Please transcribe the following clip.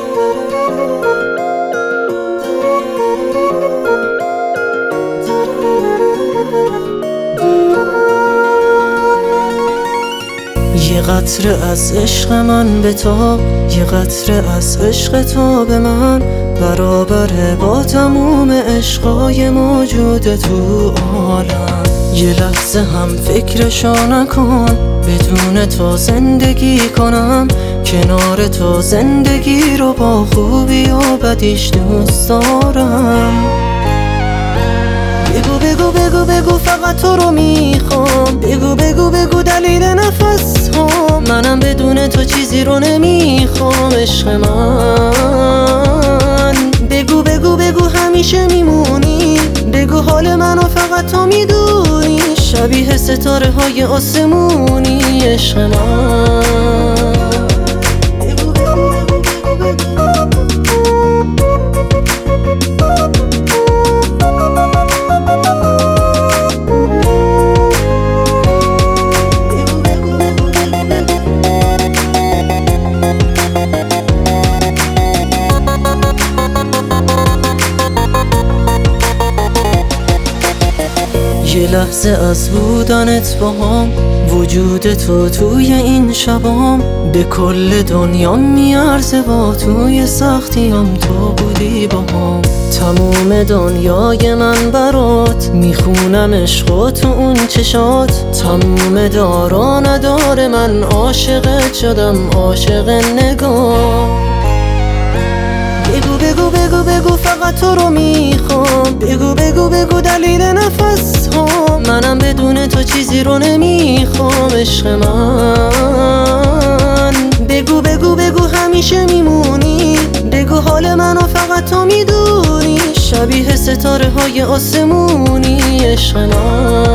یه قطره از عشق من به تو، یه قطره از عشق تو به من، برابره با تموم عشقای موجود تو عالم. یه لحظه هم فکرشو نکن، بدون تو زندگی کنم، کنار تو زندگی رو با خوبی و بدیش دوست دارم. بگو بگو بگو بگو فقط تو رو میخوام، بگو بگو بگو دلیل نفس هم، منم بدون تو چیزی رو نمیخوام عشق من. بگو بگو بگو همیشه میمونی، بگو حال منو فقط تو میدونی، شبیه ستاره های آسمونی عشق من. یه لحظه از بودنت باهام، وجود تو توی این شبام، به کل دنیا میارزه با توی سختیام تو بودی باهام. تموم دنیای من برات میخونم عشق و تو اون چشات، تموم دارا نداره من عاشقت شدم عاشق نگاه. بگو بگو بگو بگو فقط تو رو میخوام، بگو بگو بگو دلیل نفس هم، منم بدون تو چیزی رو نمیخوام عشق من. بگو بگو بگو همیشه میمونی، بگو حال منو فقط تو میدونی، شبیه ستاره های آسمونی عشق من.